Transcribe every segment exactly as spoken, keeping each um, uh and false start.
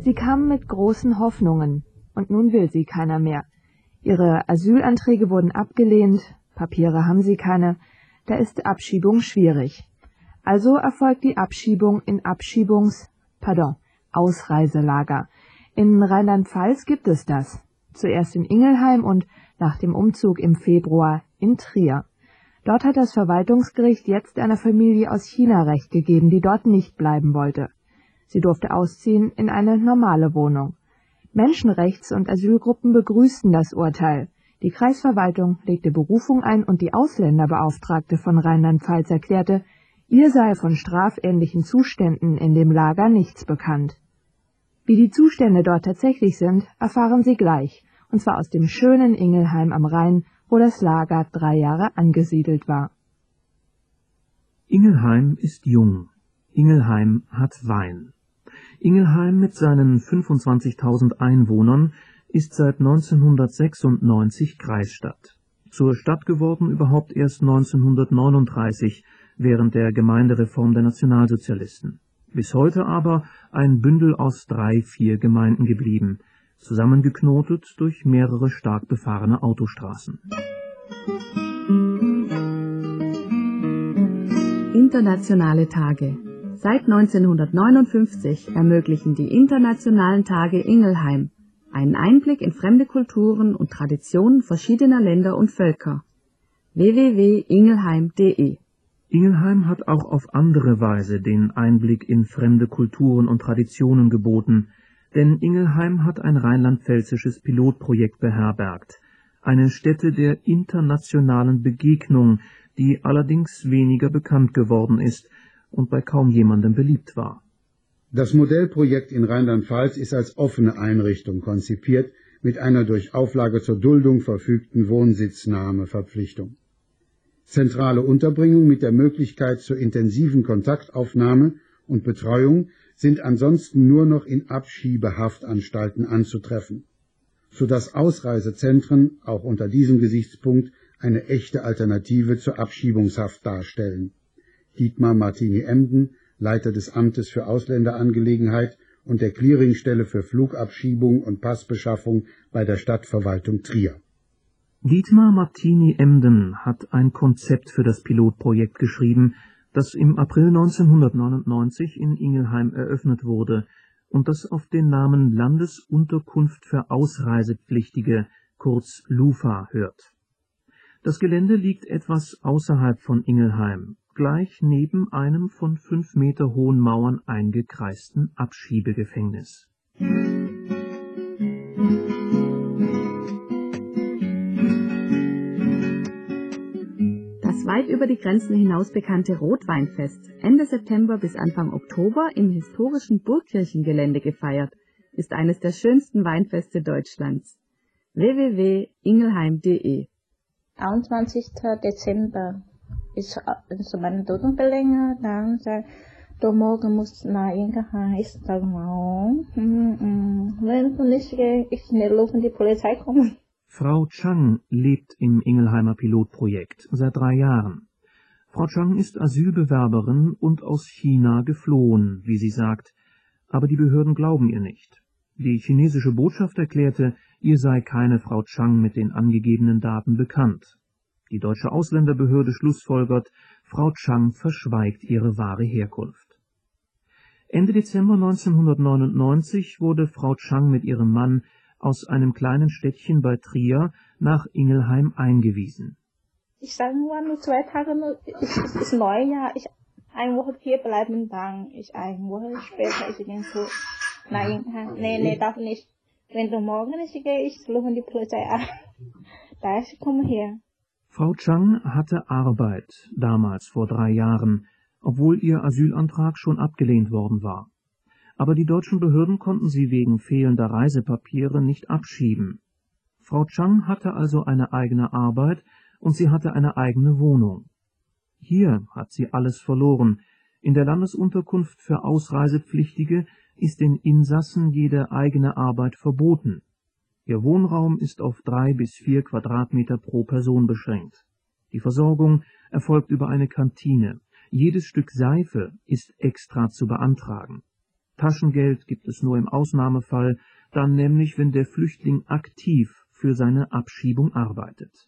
Sie kam mit großen Hoffnungen, und nun will sie keiner mehr. Ihre Asylanträge wurden abgelehnt, Papiere haben sie keine, da ist Abschiebung schwierig. Also erfolgt die Abschiebung in Abschiebungs-, pardon, Ausreiselager. In Rheinland-Pfalz gibt es das. Zuerst in Ingelheim und nach dem Umzug im Februar in Trier. Dort hat das Verwaltungsgericht jetzt einer Familie aus China Recht gegeben, die dort nicht bleiben wollte. Sie durfte ausziehen in eine normale Wohnung. Menschenrechts- und Asylgruppen begrüßten das Urteil. Die Kreisverwaltung legte Berufung ein und die Ausländerbeauftragte von Rheinland-Pfalz erklärte, ihr sei von strafähnlichen Zuständen in dem Lager nichts bekannt. Wie die Zustände dort tatsächlich sind, erfahren Sie gleich, und zwar aus dem schönen Ingelheim am Rhein, wo das Lager drei Jahre angesiedelt war. Ingelheim ist jung. Ingelheim hat Wein. Ingelheim mit seinen fünfundzwanzigtausend Einwohnern ist seit neunzehnhundertsechsundneunzig Kreisstadt. Zur Stadt geworden überhaupt erst neunzehnhundertneununddreißig, während der Gemeindereform der Nationalsozialisten. Bis heute aber ein Bündel aus drei, vier Gemeinden geblieben, zusammengeknotet durch mehrere stark befahrene Autostraßen. Internationale Tage. Seit neunzehnhundertneunundfünfzig ermöglichen die Internationalen Tage Ingelheim einen Einblick in fremde Kulturen und Traditionen verschiedener Länder und Völker. w w w punkt ingelheim punkt de Ingelheim hat auch auf andere Weise den Einblick in fremde Kulturen und Traditionen geboten, denn Ingelheim hat ein rheinland-pfälzisches Pilotprojekt beherbergt, eine Stätte der internationalen Begegnung, die allerdings weniger bekannt geworden ist und bei kaum jemandem beliebt war. Das Modellprojekt in Rheinland-Pfalz ist als offene Einrichtung konzipiert, mit einer durch Auflage zur Duldung verfügten Wohnsitznahmeverpflichtung. Zentrale Unterbringung mit der Möglichkeit zur intensiven Kontaktaufnahme und Betreuung sind ansonsten nur noch in Abschiebehaftanstalten anzutreffen, sodass Ausreisezentren auch unter diesem Gesichtspunkt eine echte Alternative zur Abschiebungshaft darstellen. Dietmar Martini-Emden, Leiter des Amtes für Ausländerangelegenheit und der Clearingstelle für Flugabschiebung und Passbeschaffung bei der Stadtverwaltung Trier. Dietmar Martini-Emden hat ein Konzept für das Pilotprojekt geschrieben, das im April neunzehnhundertneunundneunzig in Ingelheim eröffnet wurde und das auf den Namen Landesunterkunft für Ausreisepflichtige, kurz LUFA, hört. Das Gelände liegt etwas außerhalb von Ingelheim, gleich neben einem von fünf Meter hohen Mauern eingekreisten Abschiebegefängnis. Das weit über die Grenzen hinaus bekannte Rotweinfest, Ende September bis Anfang Oktober im historischen Burgkirchengelände gefeiert, ist eines der schönsten Weinfeste Deutschlands. w w w punkt ingelheim punkt de einundzwanzigster Dezember ist also meine Duldung verlängert, dann sagt, du morgen musst nach Ingelheim, ich sage mal, wenn du nicht gehst, ich schnell rufen die Polizei kommen. Frau Chang lebt im Ingelheimer Pilotprojekt seit drei Jahren. Frau Chang ist Asylbewerberin und aus China geflohen, wie sie sagt, aber die Behörden glauben ihr nicht. Die chinesische Botschaft erklärte, ihr sei keine Frau Chang mit den angegebenen Daten bekannt. Die deutsche Ausländerbehörde schlussfolgert, Frau Chang verschweigt ihre wahre Herkunft. Ende Dezember neunzehnhundertneunundneunzig wurde Frau Chang mit ihrem Mann aus einem kleinen Städtchen bei Trier nach Ingelheim eingewiesen. Ich sage nur, nur zwei Tage, nur, ich, es ist Neujahr, ich eine Woche hier bleiben, dann ich eine Woche später, ich gehe so nach Ingelheim. Nee, nee, darf nicht. Wenn du morgen nicht gehst, ich rufe die Polizei an. Da ich komme her. Frau Chang hatte Arbeit, damals vor drei Jahren, obwohl ihr Asylantrag schon abgelehnt worden war. Aber die deutschen Behörden konnten sie wegen fehlender Reisepapiere nicht abschieben. Frau Chang hatte also eine eigene Arbeit und sie hatte eine eigene Wohnung. Hier hat sie alles verloren. In der Landesunterkunft für Ausreisepflichtige ist den Insassen jede eigene Arbeit verboten. Ihr Wohnraum ist auf drei bis vier Quadratmeter pro Person beschränkt. Die Versorgung erfolgt über eine Kantine. Jedes Stück Seife ist extra zu beantragen. Taschengeld gibt es nur im Ausnahmefall, dann nämlich, wenn der Flüchtling aktiv für seine Abschiebung arbeitet.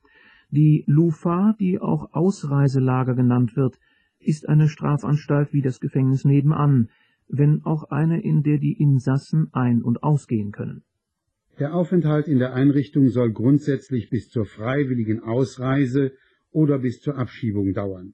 Die Lufa, die auch Ausreiselager genannt wird, ist eine Strafanstalt wie das Gefängnis nebenan, wenn auch eine, in der die Insassen ein- und ausgehen können. Der Aufenthalt in der Einrichtung soll grundsätzlich bis zur freiwilligen Ausreise oder bis zur Abschiebung dauern.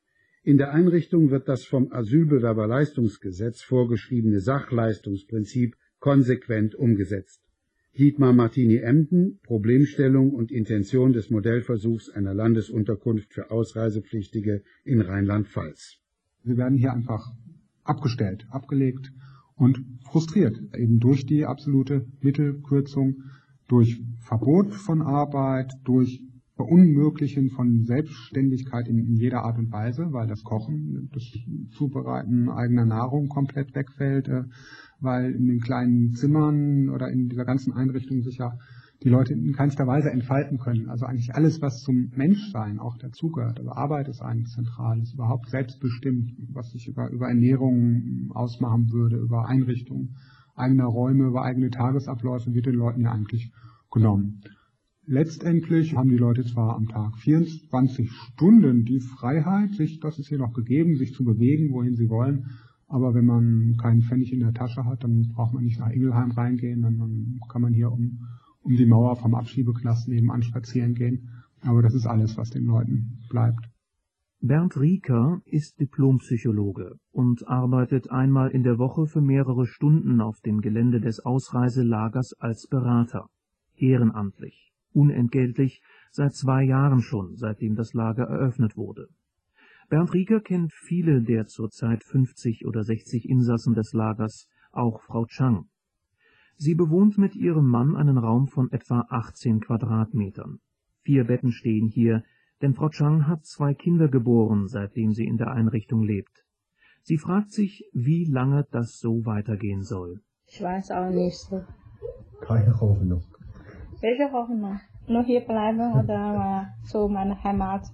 In der Einrichtung wird das vom Asylbewerberleistungsgesetz vorgeschriebene Sachleistungsprinzip konsequent umgesetzt. Dietmar Martini-Emden, Problemstellung und Intention des Modellversuchs einer Landesunterkunft für Ausreisepflichtige in Rheinland-Pfalz. Sie werden hier einfach abgestellt, abgelegt und frustriert, eben durch die absolute Mittelkürzung, durch Verbot von Arbeit, durch Verunmöglichen von Selbstständigkeit in, in jeder Art und Weise, weil das Kochen, das Zubereiten eigener Nahrung komplett wegfällt, äh, weil in den kleinen Zimmern oder in dieser ganzen Einrichtung sich ja die Leute in keinster Weise entfalten können. Also eigentlich alles, was zum Menschsein auch dazugehört. Also Arbeit ist eigentlich zentral, ist überhaupt selbstbestimmt, was sich über, über Ernährung ausmachen würde, über Einrichtungen eigener Räume, über eigene Tagesabläufe, wird den Leuten ja eigentlich genommen. Letztendlich haben die Leute zwar am Tag vierundzwanzig Stunden die Freiheit, sich, das ist hier noch gegeben, sich zu bewegen, wohin sie wollen, aber wenn man keinen Pfennig in der Tasche hat, dann braucht man nicht nach Ingelheim reingehen, dann kann man hier um, um die Mauer vom Abschiebeknast nebenan spazieren gehen, aber das ist alles, was den Leuten bleibt. Bernd Rieker ist Diplompsychologe und arbeitet einmal in der Woche für mehrere Stunden auf dem Gelände des Ausreiselagers als Berater, ehrenamtlich. Unentgeltlich, seit zwei Jahren schon, seitdem das Lager eröffnet wurde. Bernd Rieker kennt viele der zurzeit fünfzig oder sechzig Insassen des Lagers, auch Frau Chang. Sie bewohnt mit ihrem Mann einen Raum von etwa achtzehn Quadratmetern. Vier Betten stehen hier, denn Frau Chang hat zwei Kinder geboren, seitdem sie in der Einrichtung lebt. Sie fragt sich, wie lange das so weitergehen soll. Ich weiß auch nicht so. Keine Hoffnung. Welche Hoffnung? Nur hier bleiben oder zu meiner Heimat?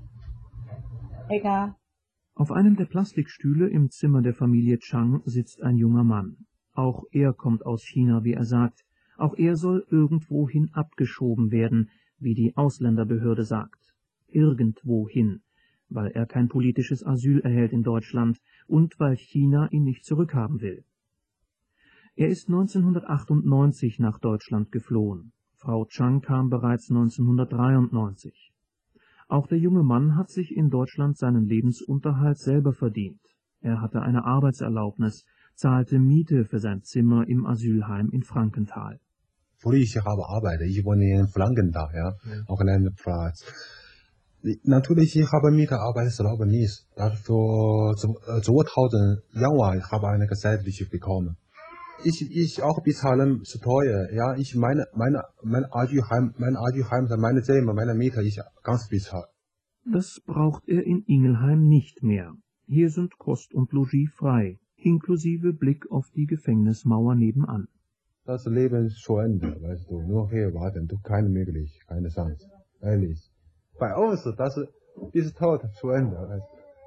Egal. Auf einem der Plastikstühle im Zimmer der Familie Chang sitzt ein junger Mann. Auch er kommt aus China, wie er sagt. Auch er soll irgendwohin abgeschoben werden, wie die Ausländerbehörde sagt. Irgendwohin, weil er kein politisches Asyl erhält in Deutschland und weil China ihn nicht zurückhaben will. Er ist neunzehnhundertachtundneunzig nach Deutschland geflohen. Frau Chang kam bereits neunzehnhundertdreiundneunzig. Auch der junge Mann hat sich in Deutschland seinen Lebensunterhalt selber verdient. Er hatte eine Arbeitserlaubnis, zahlte Miete für sein Zimmer im Asylheim in Frankenthal. Ich habe Arbeit, ich wohne in Frankenthal, ja, auch in einem Platz. Natürlich, ich habe mit der Arbeitserlaubnis. Dafür zweitausend Januar habe ich eine gesetzliche bekommen. Ich, ich auch bezahlen zu teuer. Ja, ich meine, meine, mein Asylheim, mein Asylheim, meine Zimmer, meine Miete, ich ganz bezahlt. Das braucht er in Ingelheim nicht mehr. Hier sind Kost und Logis frei, inklusive Blick auf die Gefängnismauer nebenan. Das Leben ist zu Ende, weißt du. Nur hier warten, du keine Möglichkeit, keine Chance. Ehrlich. Bei uns, das ist tot, zu Ende, weißt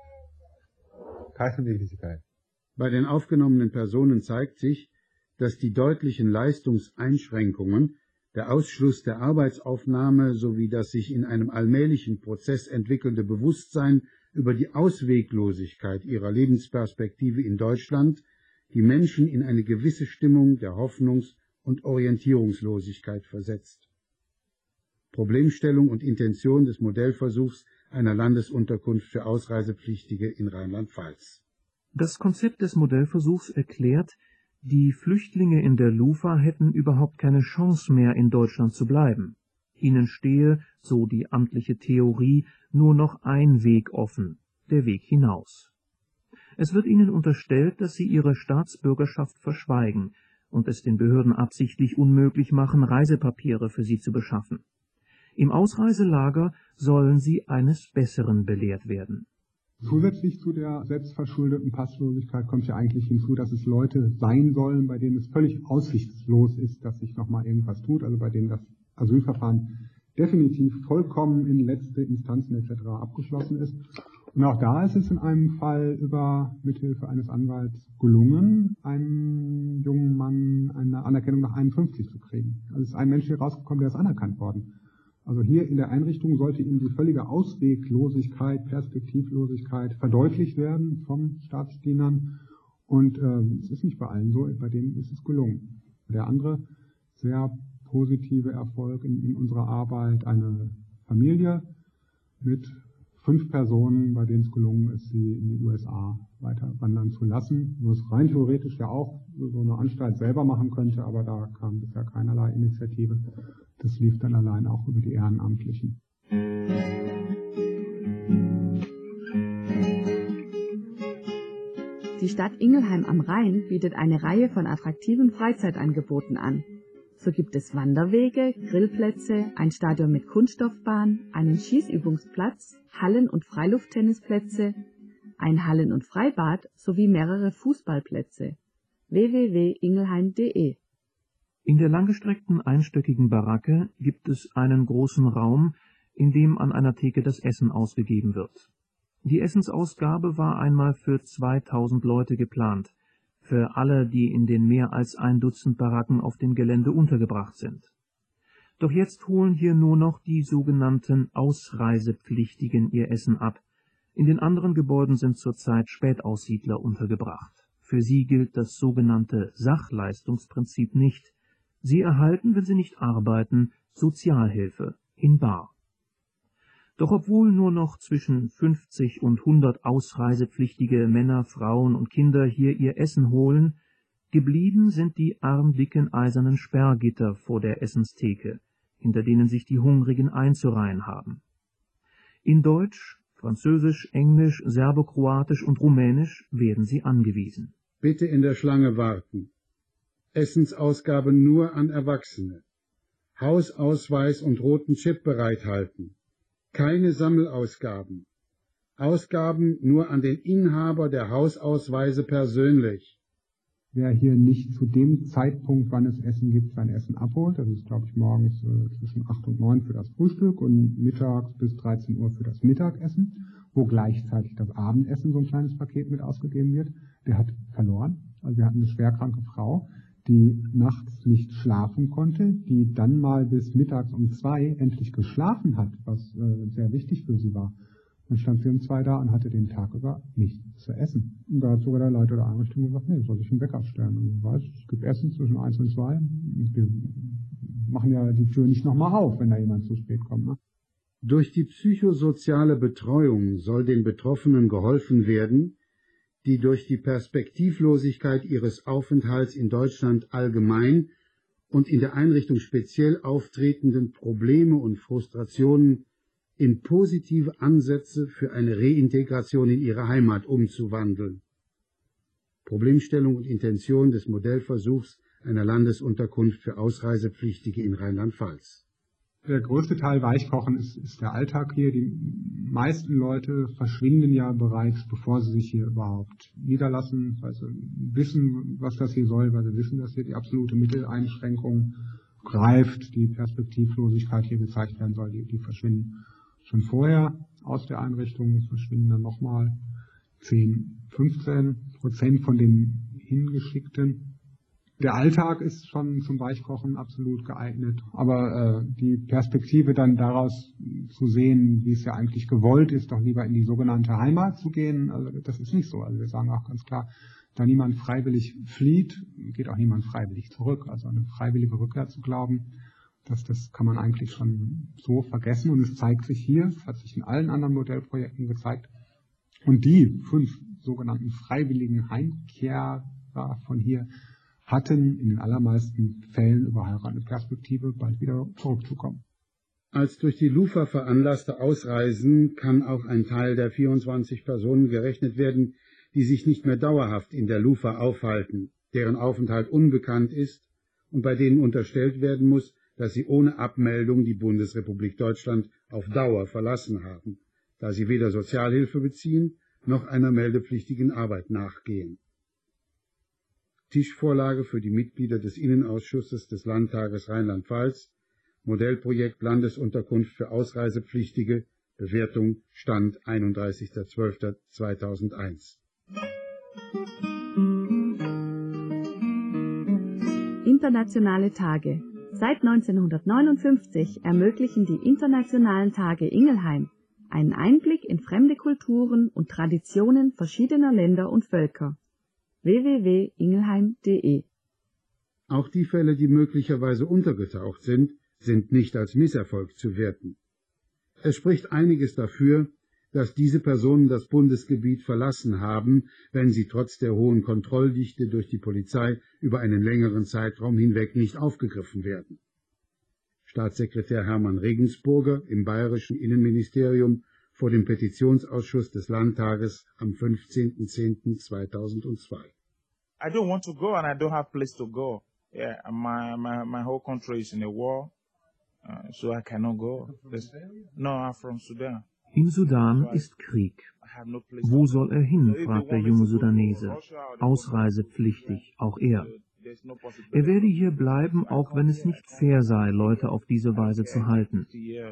du. Keine Möglichkeit. Bei den aufgenommenen Personen zeigt sich, dass die deutlichen Leistungseinschränkungen, der Ausschluss der Arbeitsaufnahme sowie das sich in einem allmählichen Prozess entwickelnde Bewusstsein über die Ausweglosigkeit ihrer Lebensperspektive in Deutschland die Menschen in eine gewisse Stimmung der Hoffnungs- und Orientierungslosigkeit versetzt. Problemstellung und Intention des Modellversuchs einer Landesunterkunft für Ausreisepflichtige in Rheinland-Pfalz. Das Konzept des Modellversuchs erklärt, die Flüchtlinge in der Lufa hätten überhaupt keine Chance mehr, in Deutschland zu bleiben. Ihnen stehe, so die amtliche Theorie, nur noch ein Weg offen, der Weg hinaus. Es wird ihnen unterstellt, dass sie ihre Staatsbürgerschaft verschweigen und es den Behörden absichtlich unmöglich machen, Reisepapiere für sie zu beschaffen. Im Ausreiselager sollen sie eines Besseren belehrt werden. Zusätzlich zu der selbstverschuldeten Passlosigkeit kommt ja eigentlich hinzu, dass es Leute sein sollen, bei denen es völlig aussichtslos ist, dass sich nochmal irgendwas tut, also bei denen das Asylverfahren definitiv vollkommen in letzte Instanzen et cetera abgeschlossen ist. Und auch da ist es in einem Fall über mithilfe eines Anwalts gelungen, einen jungen Mann eine Anerkennung nach einundfünfzig zu kriegen. Also es ist ein Mensch hier rausgekommen, der ist anerkannt worden. Also hier in der Einrichtung sollte ihm die völlige Ausweglosigkeit, Perspektivlosigkeit verdeutlicht werden von Staatsdienern. Und äh, es ist nicht bei allen so, bei denen ist es gelungen. Der andere sehr positive Erfolg in, in unserer Arbeit, eine Familie mit fünf Personen, bei denen es gelungen ist, sie in die U S A weiter wandern zu lassen. Was rein theoretisch ja auch so eine Anstalt selber machen könnte, aber da kam bisher keinerlei Initiative. Das lief dann allein auch über die Ehrenamtlichen. Die Stadt Ingelheim am Rhein bietet eine Reihe von attraktiven Freizeitangeboten an. So gibt es Wanderwege, Grillplätze, ein Stadion mit Kunststoffbahn, einen Schießübungsplatz, Hallen- und Freilufttennisplätze, ein Hallen- und Freibad sowie mehrere Fußballplätze. w w w punkt ingelheim punkt de In der langgestreckten einstöckigen Baracke gibt es einen großen Raum, in dem an einer Theke das Essen ausgegeben wird. Die Essensausgabe war einmal für zweitausend Leute geplant, für alle, die in den mehr als ein Dutzend Baracken auf dem Gelände untergebracht sind. Doch jetzt holen hier nur noch die sogenannten Ausreisepflichtigen ihr Essen ab. In den anderen Gebäuden sind zurzeit Spätaussiedler untergebracht. Für sie gilt das sogenannte Sachleistungsprinzip nicht. Sie erhalten, wenn sie nicht arbeiten, Sozialhilfe in bar. Doch obwohl nur noch zwischen fünfzig und hundert ausreisepflichtige Männer, Frauen und Kinder hier ihr Essen holen, geblieben sind die armdicken eisernen Sperrgitter vor der Essenstheke, hinter denen sich die Hungrigen einzureihen haben. In Deutsch, Französisch, Englisch, Serbokroatisch und Rumänisch werden sie angewiesen. Bitte in der Schlange warten. Essensausgabe nur an Erwachsene. Hausausweis und roten Chip bereithalten. Keine Sammelausgaben. Ausgaben nur an den Inhaber der Hausausweise persönlich. Wer hier nicht zu dem Zeitpunkt, wann es Essen gibt, sein Essen abholt, das ist, glaube ich, morgens äh, zwischen acht und neun für das Frühstück und mittags bis dreizehn Uhr für das Mittagessen, wo gleichzeitig das Abendessen so ein kleines Paket mit ausgegeben wird, der hat verloren. Also wir hatten eine schwerkranke Frau, die nachts nicht schlafen konnte, die dann mal bis mittags um zwei endlich geschlafen hat, was äh, sehr wichtig für sie war. Dann stand sie um zwei da und hatte den Tag über nichts zu essen. Und da hat sogar der Leiter der Einrichtung gesagt, nee, soll sich einen Wecker stellen. Und ich weiß, es gibt Essen zwischen eins und zwei. Wir machen ja die Tür nicht nochmal auf, wenn da jemand zu spät kommt. Ne? Durch die psychosoziale Betreuung soll den Betroffenen geholfen werden, die durch die Perspektivlosigkeit ihres Aufenthalts in Deutschland allgemein und in der Einrichtung speziell auftretenden Probleme und Frustrationen in positive Ansätze für eine Reintegration in ihre Heimat umzuwandeln. Problemstellung und Intention des Modellversuchs einer Landesunterkunft für Ausreisepflichtige in Rheinland-Pfalz. Der größte Teil Weichkochen ist, ist der Alltag hier. Die meisten Leute verschwinden ja bereits, bevor sie sich hier überhaupt niederlassen, weil sie wissen, was das hier soll, weil sie wissen, dass hier die absolute Mitteleinschränkung greift, die Perspektivlosigkeit hier gezeigt werden soll, die, die verschwinden schon vorher aus der Einrichtung, verschwinden dann nochmal zehn, fünfzehn Prozent von den Hingeschickten. Der Alltag ist schon zum Weichkochen absolut geeignet, aber äh, die Perspektive dann daraus zu sehen, wie es ja eigentlich gewollt ist, doch lieber in die sogenannte Heimat zu gehen, also das ist nicht so. Also wir sagen auch ganz klar, da niemand freiwillig flieht, geht auch niemand freiwillig zurück. Also eine freiwillige Rückkehr zu glauben, das, das kann man eigentlich schon so vergessen. Und es zeigt sich hier, es hat sich in allen anderen Modellprojekten gezeigt, und die fünf sogenannten freiwilligen Heimkehrer von hier hatten in den allermeisten Fällen überhaupt eine Perspektive, bald wieder zurückzukommen. Als durch die Lufa veranlasste Ausreisen kann auch ein Teil der vierundzwanzig Personen gerechnet werden, die sich nicht mehr dauerhaft in der Lufa aufhalten, deren Aufenthalt unbekannt ist und bei denen unterstellt werden muss, dass sie ohne Abmeldung die Bundesrepublik Deutschland auf Dauer verlassen haben, da sie weder Sozialhilfe beziehen noch einer meldepflichtigen Arbeit nachgehen. Tischvorlage für die Mitglieder des Innenausschusses des Landtages Rheinland-Pfalz, Modellprojekt Landesunterkunft für Ausreisepflichtige Bewertung Stand einunddreißigster zwölfter zweitausendeins. Internationale Tage. Seit neunzehnhundertneunundfünfzig ermöglichen die Internationalen Tage Ingelheim einen Einblick in fremde Kulturen und Traditionen verschiedener Länder und Völker. w w w punkt ingelheim punkt de Auch die Fälle, die möglicherweise untergetaucht sind, sind nicht als Misserfolg zu werten. Es spricht einiges dafür, dass diese Personen das Bundesgebiet verlassen haben, wenn sie trotz der hohen Kontrolldichte durch die Polizei über einen längeren Zeitraum hinweg nicht aufgegriffen werden. Staatssekretär Hermann Regensburger im bayerischen Innenministerium vor dem Petitionsausschuss des Landtages am fünfzehnten zehnten zweitausendzwei. I don't want to go and I don't have place to go. Yeah, my my my whole country is in a war, uh, so I cannot go. There's, no, I'm from Sudan. Im Sudan ist Krieg. Wo soll er hin, fragt der junge Sudanese. Ausreisepflichtig, auch er. Er werde hier bleiben, auch wenn es nicht fair sei, Leute auf diese Weise zu halten.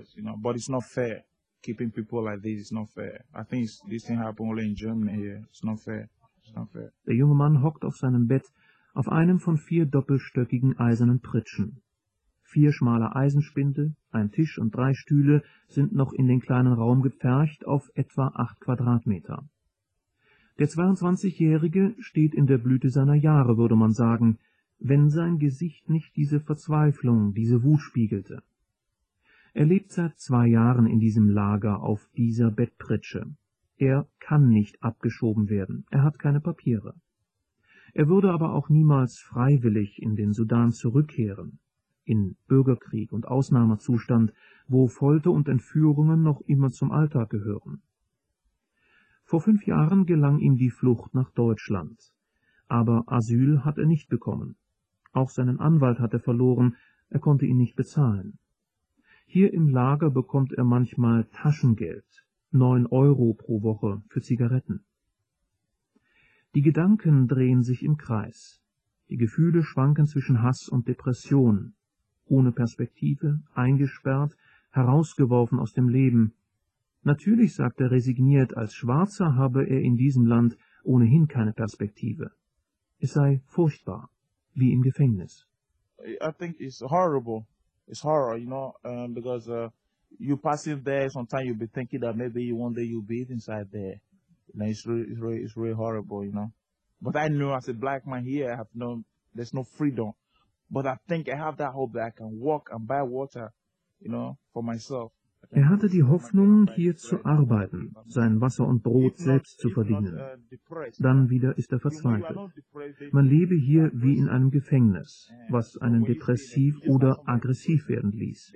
Der junge Mann hockt auf seinem Bett auf einem von vier doppelstöckigen eisernen Pritschen. Vier schmale Eisenspinde, ein Tisch und drei Stühle sind noch in den kleinen Raum gepfercht auf etwa acht Quadratmeter. Der zweiundzwanzigjährige steht in der Blüte seiner Jahre, würde man sagen, wenn sein Gesicht nicht diese Verzweiflung, diese Wut spiegelte. Er lebt seit zwei Jahren in diesem Lager auf dieser Bettpritsche. Er kann nicht abgeschoben werden, er hat keine Papiere. Er würde aber auch niemals freiwillig in den Sudan zurückkehren, in Bürgerkrieg und Ausnahmezustand, wo Folter und Entführungen noch immer zum Alltag gehören. Vor fünf Jahren gelang ihm die Flucht nach Deutschland, aber Asyl hat er nicht bekommen. Auch seinen Anwalt hat er verloren, er konnte ihn nicht bezahlen. Hier im Lager bekommt er manchmal Taschengeld, neun Euro pro Woche für Zigaretten. Die Gedanken drehen sich im Kreis. Die Gefühle schwanken zwischen Hass und Depression, ohne Perspektive, eingesperrt, herausgeworfen aus dem Leben. Natürlich, sagt er resigniert, als Schwarzer habe er in diesem Land ohnehin keine Perspektive. Es sei furchtbar, wie im Gefängnis. I think it's horrible. It's horror, you know, um, because uh, you passing there, sometimes you'll be thinking that maybe one day you'll be inside there. You know, it's really, it's really, it's really horrible, you know. But I know as a black man here, I have no, there's no freedom. But I think I have that hope that I can walk and buy water, you know, for myself. Er hatte die Hoffnung, hier zu arbeiten, sein Wasser und Brot selbst zu verdienen. Dann wieder ist er verzweifelt. Man lebe hier wie in einem Gefängnis, was einen depressiv oder aggressiv werden ließ.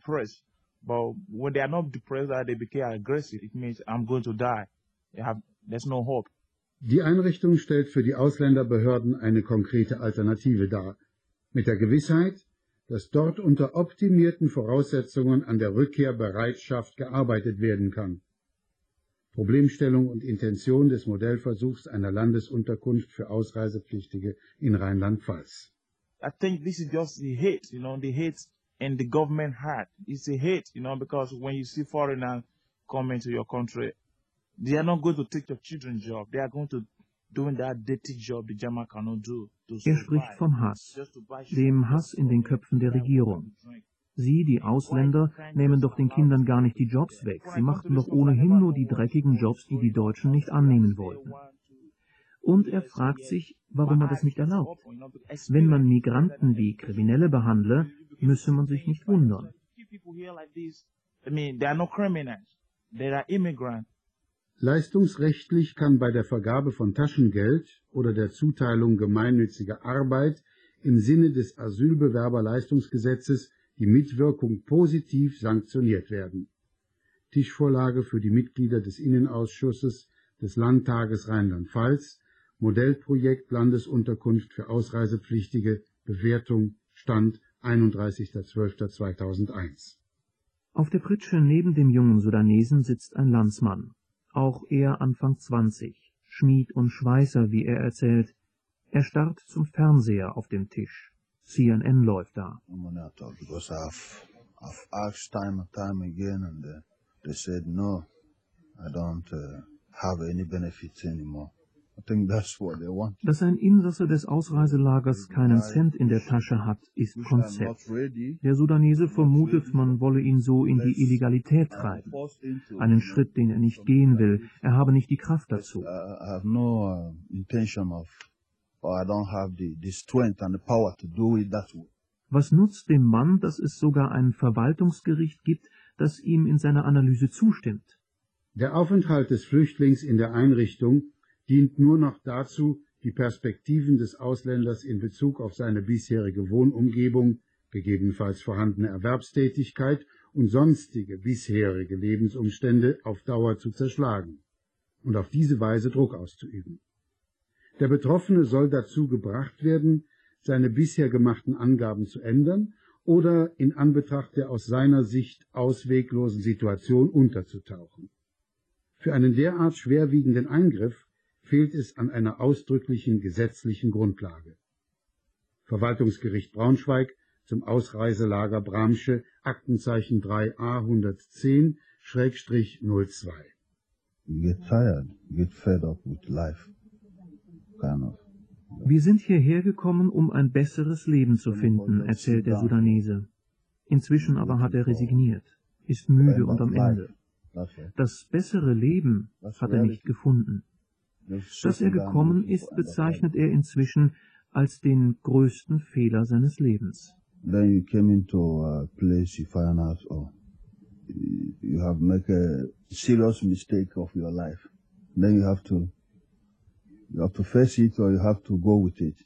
Die Einrichtung stellt für die Ausländerbehörden eine konkrete Alternative dar, mit der Gewissheit, dass dort unter optimierten Voraussetzungen an der Rückkehrbereitschaft gearbeitet werden kann. Problemstellung und Intention des Modellversuchs einer Landesunterkunft für Ausreisepflichtige in Rheinland-Pfalz. I think this is just the hate, you know, the hate in the government heart. It's a hate, you know, because when you see foreigners come into your country, they are not going to take your children's job. They are going to doing that dirty job the German cannot do. Er spricht vom Hass, dem Hass in den Köpfen der Regierung. Sie, die Ausländer, nehmen doch den Kindern gar nicht die Jobs weg. Sie machten doch ohnehin nur die dreckigen Jobs, die die Deutschen nicht annehmen wollten. Und er fragt sich, warum man das nicht erlaubt. Wenn man Migranten wie Kriminelle behandle, müsse man sich nicht wundern. Leistungsrechtlich kann bei der Vergabe von Taschengeld oder der Zuteilung gemeinnütziger Arbeit im Sinne des Asylbewerberleistungsgesetzes die Mitwirkung positiv sanktioniert werden. Tischvorlage für die Mitglieder des Innenausschusses des Landtages Rheinland-Pfalz, Modellprojekt Landesunterkunft für Ausreisepflichtige, Bewertung, Stand einunddreißigster zwölfter zweitausendeins. Auf der Pritsche neben dem jungen Sudanesen sitzt ein Landsmann. Auch er Anfang zwanzig, Schmied und Schweißer, wie er erzählt. Er starrt zum Fernseher auf dem Tisch. C N N läuft da. they said, no, I don't uh, have any benefits anymore. I think that's what they want. Dass ein Insasse des Ausreiselagers keinen Cent in der Tasche hat, ist Konzept. Der Sudanese vermutet, man wolle ihn so in die Illegalität treiben. Einen Schritt, den er nicht gehen will. Er habe nicht die Kraft dazu. I have no intention of, or I don't have the, the strength and the power to do it that way. Was nutzt dem Mann, dass es sogar ein Verwaltungsgericht gibt, das ihm in seiner Analyse zustimmt? Der Aufenthalt des Flüchtlings in der Einrichtung dient nur noch dazu, die Perspektiven des Ausländers in Bezug auf seine bisherige Wohnumgebung, gegebenenfalls vorhandene Erwerbstätigkeit und sonstige bisherige Lebensumstände auf Dauer zu zerschlagen und auf diese Weise Druck auszuüben. Der Betroffene soll dazu gebracht werden, seine bisher gemachten Angaben zu ändern oder in Anbetracht der aus seiner Sicht ausweglosen Situation unterzutauchen. Für einen derart schwerwiegenden Eingriff fehlt es an einer ausdrücklichen gesetzlichen Grundlage. Verwaltungsgericht Braunschweig zum Ausreiselager Bramsche, Aktenzeichen drei a hundertzehn null zwei. You get tired, you get fed up with life, kind of. Wir sind hierher gekommen, um ein besseres Leben zu finden, erzählt der Sudanese. Inzwischen aber hat er resigniert, ist müde und am Ende. Das bessere Leben hat er nicht gefunden. Dass er gekommen ist, bezeichnet er inzwischen als den größten Fehler seines Lebens. Then you came into a place you find out, oh, you have made a serious mistake of your life. Then you have to, you have to face it or you have to go with it.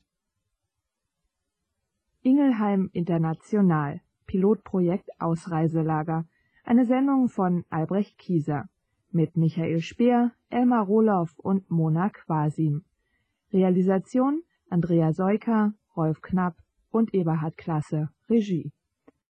Ingelheim International, Pilotprojekt Ausreiselager. Eine Sendung von Albrecht Kieser. Mit Michael Speer, Elmar Rohloff und Mona Quasim. Realisation Andrea Seuker, Rolf Knapp und Eberhard Klasse. Regie